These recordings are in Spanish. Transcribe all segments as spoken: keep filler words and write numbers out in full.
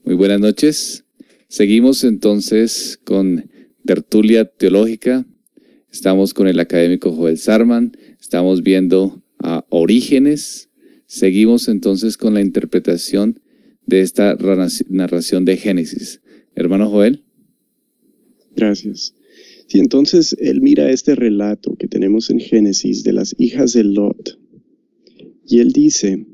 Muy buenas noches. Seguimos entonces con Tertulia Teológica. Estamos con el académico Joel Sarman. Estamos viendo a Orígenes. Seguimos entonces con la interpretación de esta narración de Génesis. Hermano Joel. Gracias. Sí, entonces él mira este relato que tenemos en Génesis de las hijas de Lot. Y él dice,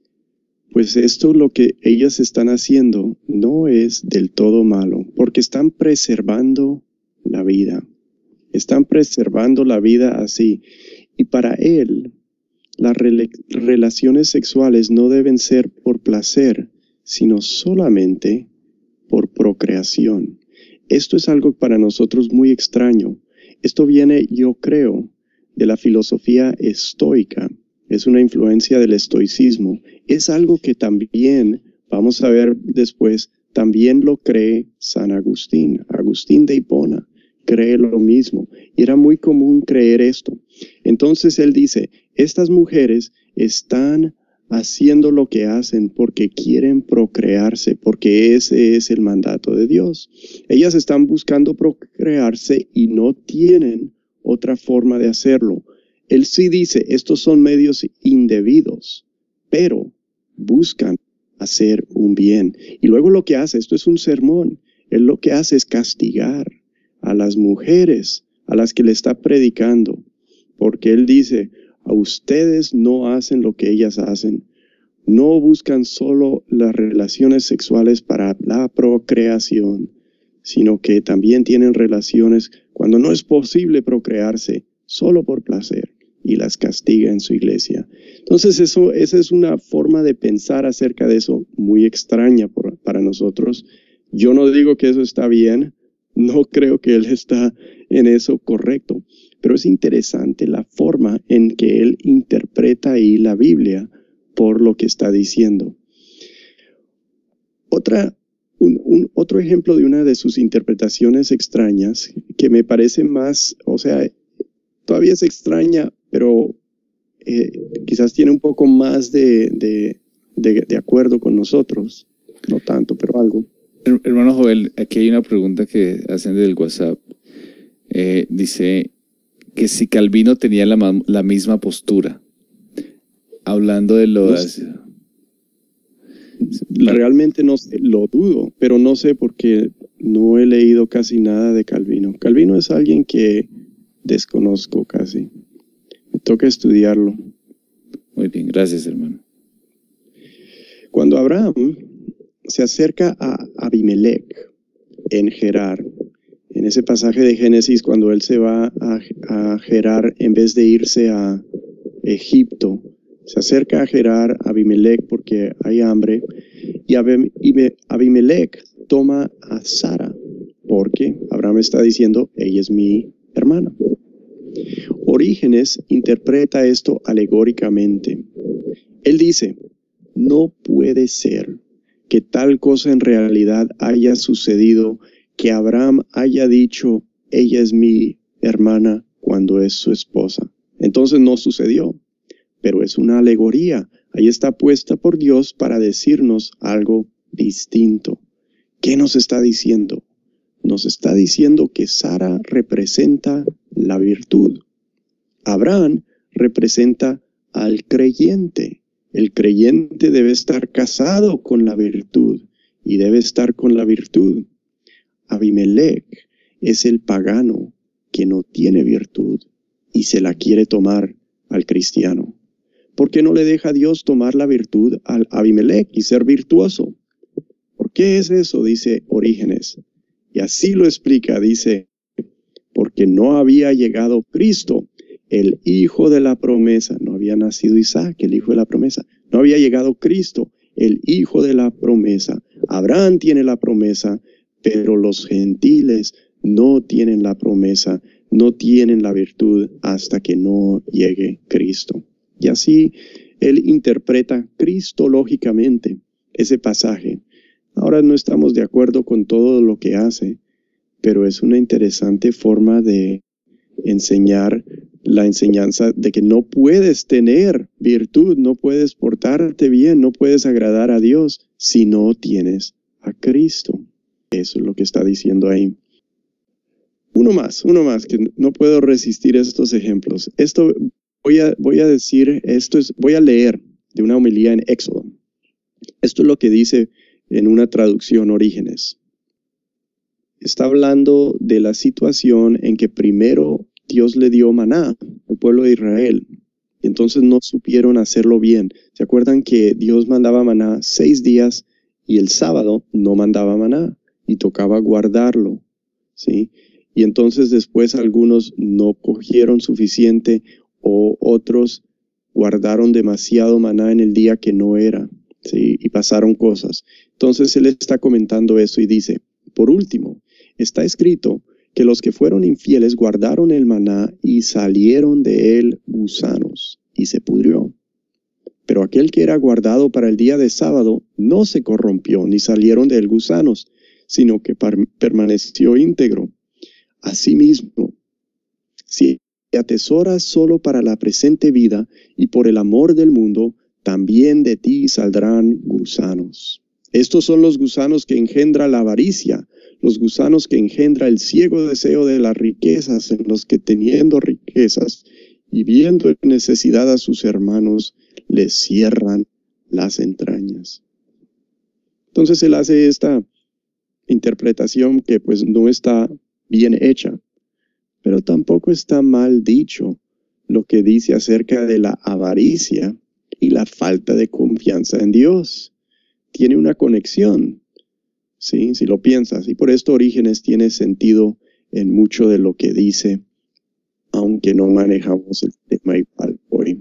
pues esto lo que ellas están haciendo no es del todo malo, porque están preservando la vida. Están preservando la vida así. Y para él, las re- relaciones sexuales no deben ser por placer, sino solamente por procreación. Esto es algo para nosotros muy extraño. Esto viene, yo creo, de la filosofía estoica. Es una influencia del estoicismo. Es algo que también, vamos a ver después, también lo cree San Agustín. Agustín de Hipona cree lo mismo. Y era muy común creer esto. Entonces él dice, estas mujeres están haciendo lo que hacen porque quieren procrearse, porque ese es el mandato de Dios. Ellas están buscando procrearse y no tienen otra forma de hacerlo. Él sí dice, estos son medios indebidos, pero buscan hacer un bien. Y luego lo que hace, esto es un sermón, él lo que hace es castigar a las mujeres a las que le está predicando, porque él dice, a ustedes no hacen lo que ellas hacen. No buscan solo las relaciones sexuales para la procreación, sino que también tienen relaciones cuando no es posible procrearse solo por placer, y las castiga en su iglesia. Entonces eso, esa es una forma de pensar acerca de eso muy extraña por, para nosotros. Yo no digo que eso está bien, no creo que él está en eso correcto, pero es interesante la forma en que él interpreta ahí la Biblia por lo que está diciendo. Otra, un, un, otro ejemplo de una de sus interpretaciones extrañas que me parece más, o sea, todavía es extraña, pero eh, quizás tiene un poco más de, de, de, de acuerdo con nosotros, no tanto, pero algo. Hermano Joel, aquí hay una pregunta que hacen del WhatsApp. Eh, dice que si Calvino tenía la, la misma postura, hablando de lo... No sé. Realmente no sé, lo dudo, pero no sé porque no he leído casi nada de Calvino. Calvino es alguien que desconozco casi. Me toca estudiarlo. Muy bien, gracias, hermano. Cuando Abraham se acerca a Abimelech en Gerar, en ese pasaje de Génesis, cuando él se va a, a Gerar en vez de irse a Egipto, se acerca a Gerar, a Abimelech, porque hay hambre, y Abimelech toma a Sara, porque Abraham está diciendo, ella es mi hermana. Orígenes interpreta esto alegóricamente. Él dice, no puede ser que tal cosa en realidad haya sucedido, que Abraham haya dicho, ella es mi hermana cuando es su esposa. Entonces no sucedió, pero es una alegoría. Ahí está puesta por Dios para decirnos algo distinto. ¿Qué nos está diciendo? Nos está diciendo que Sara representa la virtud. Abraham representa al creyente. El creyente debe estar casado con la virtud y debe estar con la virtud. Abimelech es el pagano que no tiene virtud y se la quiere tomar al cristiano. ¿Por qué no le deja Dios tomar la virtud al Abimelech y ser virtuoso? ¿Por qué es eso? Dice Orígenes. Y así lo explica, dice, porque no había llegado Cristo, el hijo de la promesa. No había nacido Isaac, el hijo de la promesa. No había llegado Cristo, el hijo de la promesa. Abraham tiene la promesa, pero los gentiles no tienen la promesa, no tienen la virtud hasta que no llegue Cristo. Y así él interpreta cristológicamente ese pasaje. Ahora no estamos de acuerdo con todo lo que hace, pero es una interesante forma de enseñar la enseñanza de que no puedes tener virtud, no puedes portarte bien, no puedes agradar a Dios si no tienes a Cristo. Eso es lo que está diciendo ahí. Uno más, uno más, que no puedo resistir estos ejemplos. Esto voy a, voy a decir, esto es, voy a leer de una homilía en Éxodo. Esto es lo que dice en una traducción Orígenes. Está hablando de la situación en que primero Dios le dio maná al pueblo de Israel. Y entonces no supieron hacerlo bien. ¿Se acuerdan que Dios mandaba maná seis días y el sábado no mandaba maná y tocaba guardarlo? ¿Sí? Y entonces después algunos no cogieron suficiente o otros guardaron demasiado maná en el día que no era, ¿sí? Y pasaron cosas. Entonces él está comentando eso y dice, por último, está escrito que los que fueron infieles guardaron el maná y salieron de él gusanos y se pudrió. Pero aquel que era guardado para el día de sábado no se corrompió ni salieron de él gusanos, sino que permaneció íntegro. Asimismo, si atesoras solo para la presente vida y por el amor del mundo, también de ti saldrán gusanos. Estos son los gusanos que engendra la avaricia, los gusanos que engendra el ciego deseo de las riquezas, en los que teniendo riquezas y viendo en necesidad a sus hermanos, les cierran las entrañas. Entonces él hace esta interpretación que pues no está bien hecha, pero tampoco está mal dicho lo que dice acerca de la avaricia y la falta de confianza en Dios. Tiene una conexión, ¿sí? Si lo piensas, y por esto Orígenes tiene sentido en mucho de lo que dice, aunque no manejamos el tema igual hoy.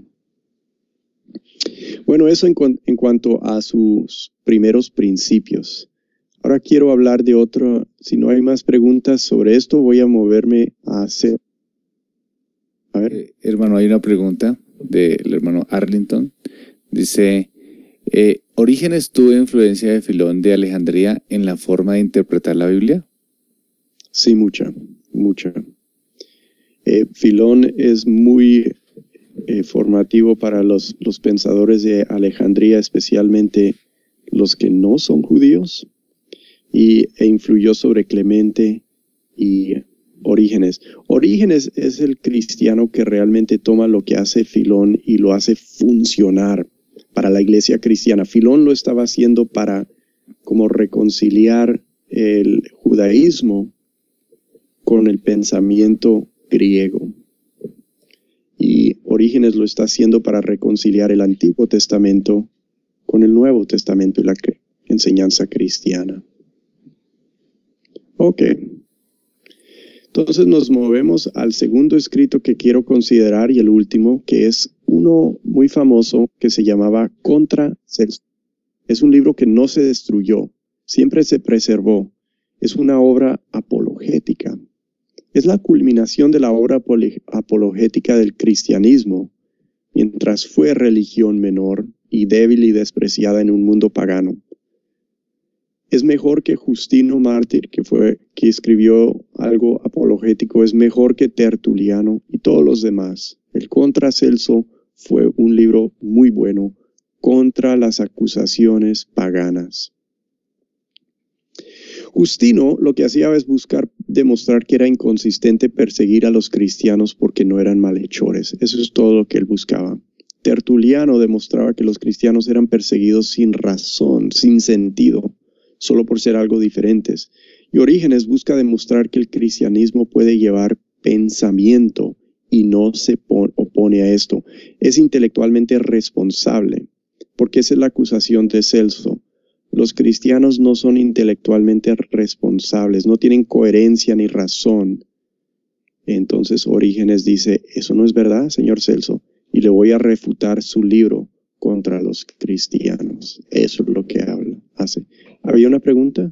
Bueno, eso en, cu- en cuanto a sus primeros principios. Ahora quiero hablar de otro. Si no hay más preguntas sobre esto, voy a moverme a hacer. A ver. Eh, hermano, hay una pregunta del hermano Arlington. Dice, eh, ¿Orígenes tuvo influencia de Filón de Alejandría en la forma de interpretar la Biblia? Sí, mucha, mucha. Eh, Filón es muy eh, formativo para los, los pensadores de Alejandría, especialmente los que no son judíos, y, e influyó sobre Clemente y Orígenes. Orígenes es el cristiano que realmente toma lo que hace Filón y lo hace funcionar para la iglesia cristiana. Filón lo estaba haciendo para como reconciliar el judaísmo con el pensamiento griego. Y Orígenes lo está haciendo para reconciliar el Antiguo Testamento con el Nuevo Testamento y la enseñanza cristiana. Ok. Entonces nos movemos al segundo escrito que quiero considerar y el último, que es uno muy famoso que se llamaba Contra Celso. Es un libro que no se destruyó, siempre se preservó. Es una obra apologética. Es la culminación de la obra apologética del cristianismo, mientras fue religión menor y débil y despreciada en un mundo pagano. Es mejor que Justino Mártir, que fue que escribió algo apologético, es mejor que Tertuliano y todos los demás. El Contra Celso fue un libro muy bueno contra las acusaciones paganas. Justino lo que hacía es buscar demostrar que era inconsistente perseguir a los cristianos porque no eran malhechores. Eso es todo lo que él buscaba. Tertuliano demostraba que los cristianos eran perseguidos sin razón, sin sentido, solo por ser algo diferentes. Y Orígenes busca demostrar que el cristianismo puede llevar pensamiento y no se opone a esto. Es intelectualmente responsable, porque esa es la acusación de Celso. Los cristianos no son intelectualmente responsables, no tienen coherencia ni razón. Entonces Orígenes dice, eso no es verdad, señor Celso, y le voy a refutar su libro contra los cristianos. Eso es lo que habla, hace. ¿Había una pregunta?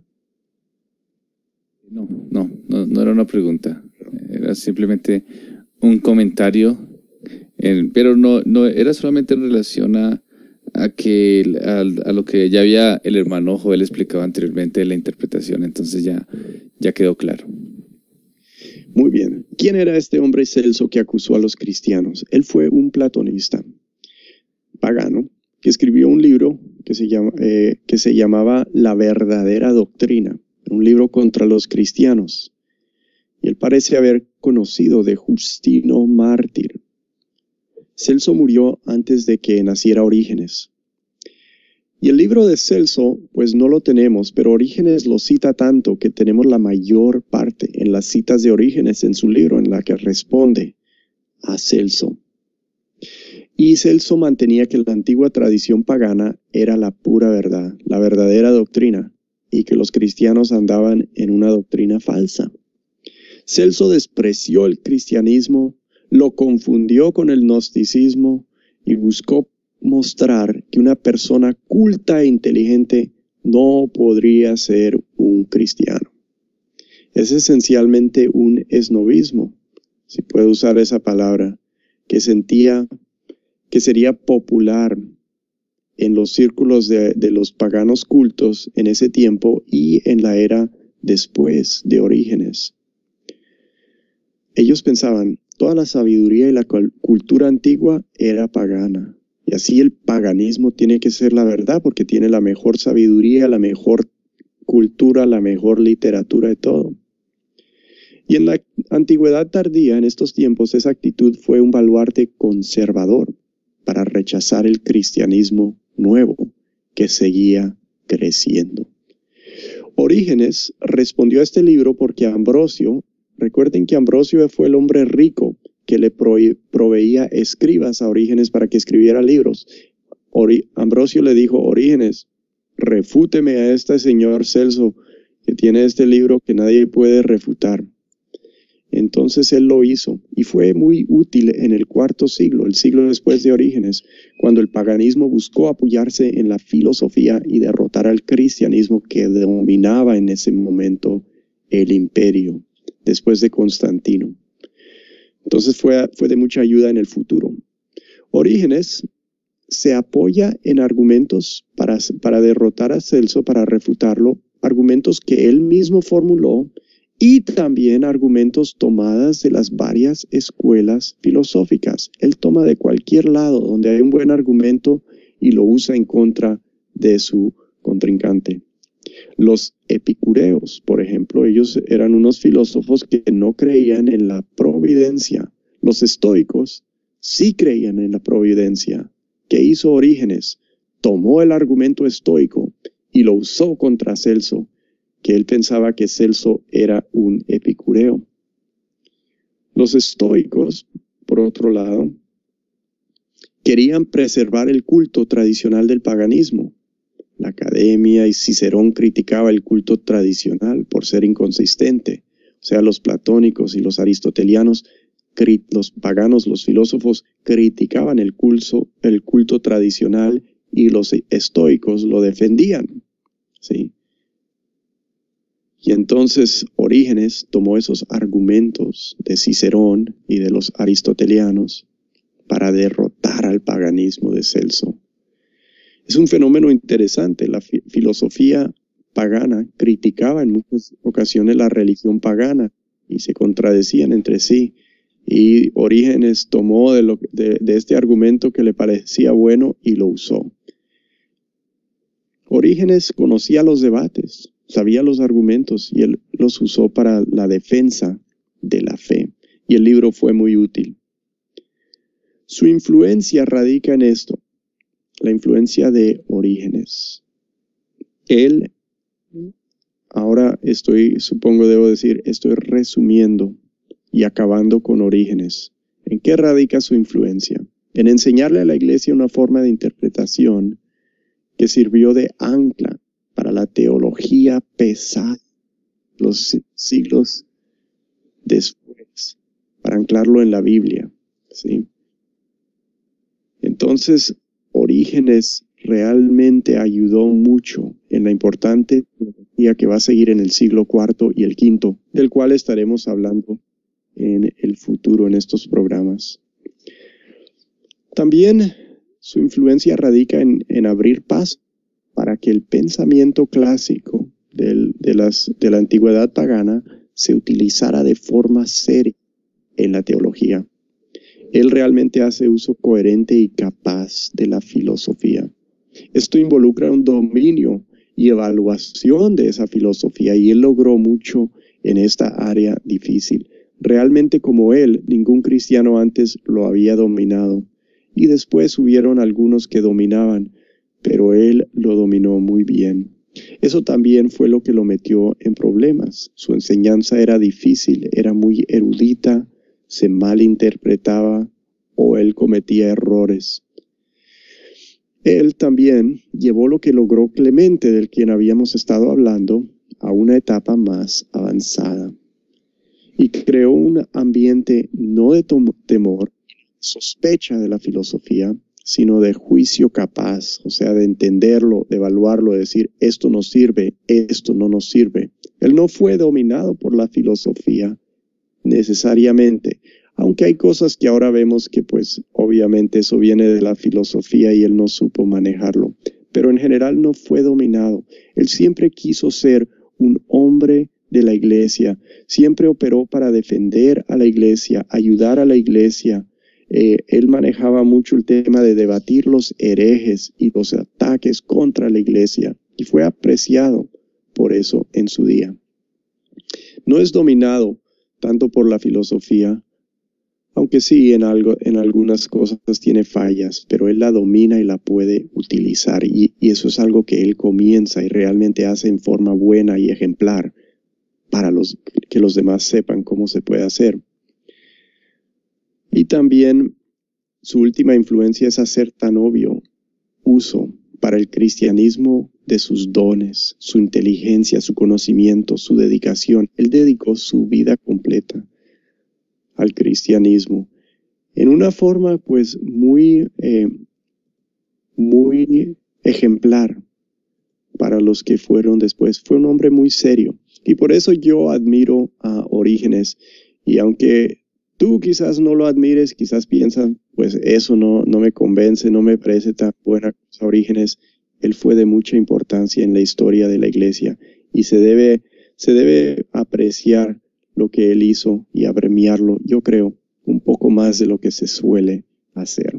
No, no, no, no era una pregunta. Era simplemente un comentario, en, pero no, no era solamente en relación a, a que a, a lo que ya había el hermano Joel explicado anteriormente de la interpretación. Entonces ya, ya quedó claro. Muy bien. ¿Quién era este hombre Celso que acusó a los cristianos? Él fue un platonista pagano que escribió un libro que se, llama, eh, que se llamaba La verdadera doctrina, un libro contra los cristianos. Y él parece haber conocido de Justino Mártir. Celso murió antes de que naciera Orígenes. Y el libro de Celso, pues no lo tenemos, pero Orígenes lo cita tanto que tenemos la mayor parte en las citas de Orígenes en su libro, en la que responde a Celso. Y Celso mantenía que la antigua tradición pagana era la pura verdad, la verdadera doctrina, y que los cristianos andaban en una doctrina falsa. Celso despreció el cristianismo, lo confundió con el gnosticismo y buscó mostrar que una persona culta e inteligente no podría ser un cristiano. Es esencialmente un esnovismo, si puedo usar esa palabra, que sentía que sería popular en los círculos de, de los paganos cultos en ese tiempo y en la era después de Orígenes. Ellos pensaban, toda la sabiduría y la cultura antigua era pagana. Y así el paganismo tiene que ser la verdad porque tiene la mejor sabiduría, la mejor cultura, la mejor literatura de todo. Y en la antigüedad tardía, en estos tiempos, esa actitud fue un baluarte conservador para rechazar el cristianismo nuevo que seguía creciendo. Orígenes respondió a este libro porque Ambrosio, recuerden que Ambrosio fue el hombre rico que le proveía escribas a Orígenes para que escribiera libros. Ori- Ambrosio le dijo, Orígenes, refúteme a este señor Celso que tiene este libro que nadie puede refutar. Entonces él lo hizo y fue muy útil en el cuarto siglo, el siglo después de Orígenes, cuando el paganismo buscó apoyarse en la filosofía y derrotar al cristianismo que dominaba en ese momento el imperio, después de Constantino. Entonces fue, fue de mucha ayuda en el futuro. Orígenes se apoya en argumentos para, para derrotar a Celso, para refutarlo, argumentos que él mismo formuló y también argumentos tomadas de las varias escuelas filosóficas. Él toma de cualquier lado donde hay un buen argumento y lo usa en contra de su contrincante. Los epicureos, por ejemplo, ellos eran unos filósofos que no creían en la providencia. Los estoicos sí creían en la providencia. ¿Qué hizo Orígenes? Tomó el argumento estoico y lo usó contra Celso, que él pensaba que Celso era un epicureo. Los estoicos, por otro lado, querían preservar el culto tradicional del paganismo. La Academia y Cicerón criticaba el culto tradicional por ser inconsistente. O sea, los platónicos y los aristotelianos, los paganos, los filósofos, criticaban el culto, el culto tradicional y los estoicos lo defendían. ¿Sí? Y entonces Orígenes tomó esos argumentos de Cicerón y de los aristotelianos para derrotar al paganismo de Celso. Es un fenómeno interesante. La fi- filosofía pagana criticaba en muchas ocasiones la religión pagana y se contradecían entre sí. Y Orígenes tomó de, lo, de, de este argumento que le parecía bueno y lo usó. Orígenes conocía los debates, sabía los argumentos y él los usó para la defensa de la fe. Y el libro fue muy útil. Su influencia radica en esto. La influencia de Orígenes. Él, ahora estoy, supongo debo decir, estoy resumiendo y acabando con Orígenes. ¿En qué radica su influencia? En enseñarle a la iglesia una forma de interpretación que sirvió de ancla para la teología pesada los siglos después, para anclarlo en la Biblia, ¿sí? Entonces, Orígenes realmente ayudó mucho en la importante teología que va a seguir en el siglo cuarto y el quinto, del cual estaremos hablando en el futuro en estos programas. También su influencia radica en, en abrir paso para que el pensamiento clásico del, de, las, de la antigüedad pagana se utilizara de forma seria en la teología. Él realmente hace uso coherente y capaz de la filosofía. Esto involucra un dominio y evaluación de esa filosofía, y él logró mucho en esta área difícil. Realmente, como él, ningún cristiano antes lo había dominado, y después hubieron algunos que dominaban, pero él lo dominó muy bien. Eso también fue lo que lo metió en problemas. Su enseñanza era difícil, era muy erudita, se malinterpretaba o él cometía errores. Él también llevó lo que logró Clemente, del quien habíamos estado hablando, a una etapa más avanzada. Y creó un ambiente no de temor, sospecha de la filosofía, sino de juicio capaz, o sea, de entenderlo, de evaluarlo, de decir, esto nos sirve, esto no nos sirve. Él no fue dominado por la filosofía necesariamente, aunque hay cosas que ahora vemos que pues obviamente eso viene de la filosofía y él no supo manejarlo, pero en general no fue dominado. Él siempre quiso ser un hombre de la iglesia, siempre operó para defender a la iglesia, ayudar a la iglesia. Eh, él manejaba mucho el tema de debatir los herejes y los ataques contra la iglesia, y fue apreciado por eso en su día. No es dominado tanto por la filosofía, aunque sí en, algo, en algunas cosas tiene fallas, pero él la domina y la puede utilizar, y, y eso es algo que él comienza y realmente hace en forma buena y ejemplar para los, que los demás sepan cómo se puede hacer. Y también su última influencia es hacer tan obvio uso para el cristianismo de sus dones, su inteligencia, su conocimiento, su dedicación. Él dedicó su vida completa al cristianismo en una forma pues muy, eh, muy ejemplar para los que fueron después. Fue un hombre muy serio, y por eso yo admiro a Orígenes, y aunque tú quizás no lo admires, quizás piensas, pues eso no, no me convence, no me parece tan buena cosa Orígenes. Él fue de mucha importancia en la historia de la iglesia, y se debe, se debe apreciar lo que él hizo y apremiarlo, yo creo, un poco más de lo que se suele hacer.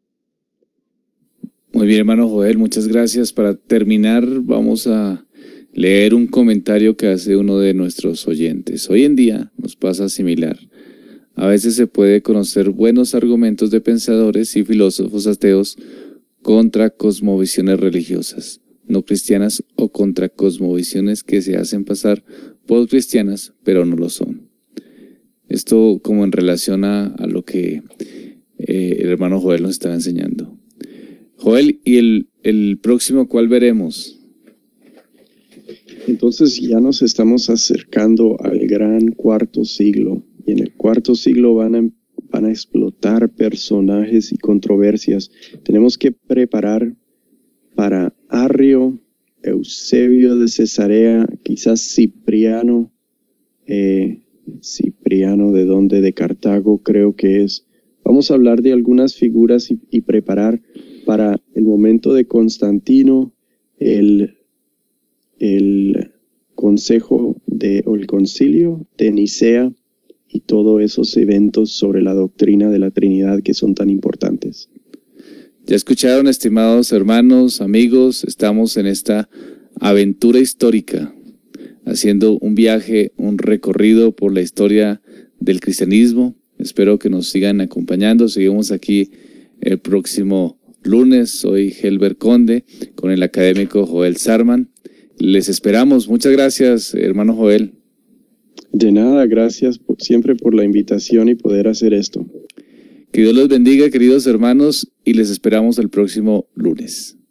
Muy bien, hermano Joel, muchas gracias. Para terminar, vamos a leer un comentario que hace uno de nuestros oyentes. Hoy en día nos pasa similar. A veces se puede conocer buenos argumentos de pensadores y filósofos ateos contra cosmovisiones religiosas no cristianas o contra cosmovisiones que se hacen pasar por cristianas, pero no lo son. Esto como en relación a, a lo que eh, el hermano Joel nos estaba enseñando. Joel, ¿y el, el próximo cuál veremos? Entonces ya nos estamos acercando al gran cuarto siglo, y en el cuarto siglo van a, van a explotar personajes y controversias. Tenemos que preparar para Arrio, Eusebio de Cesarea, quizás Cipriano, eh, Cipriano de donde, de Cartago creo que es. Vamos a hablar de algunas figuras y, y preparar para el momento de Constantino, el, el consejo de, o el concilio de Nicea, y todos esos eventos sobre la doctrina de la Trinidad que son tan importantes. Ya escucharon, estimados hermanos, amigos, estamos en esta aventura histórica, haciendo un viaje, un recorrido por la historia del cristianismo. Espero que nos sigan acompañando. Seguimos aquí el próximo lunes. Soy Helber Conde con el académico Joel Sarman. Les esperamos. Muchas gracias, hermano Joel. De nada, gracias por, siempre por la invitación y poder hacer esto. Que Dios los bendiga, queridos hermanos, y les esperamos el próximo lunes.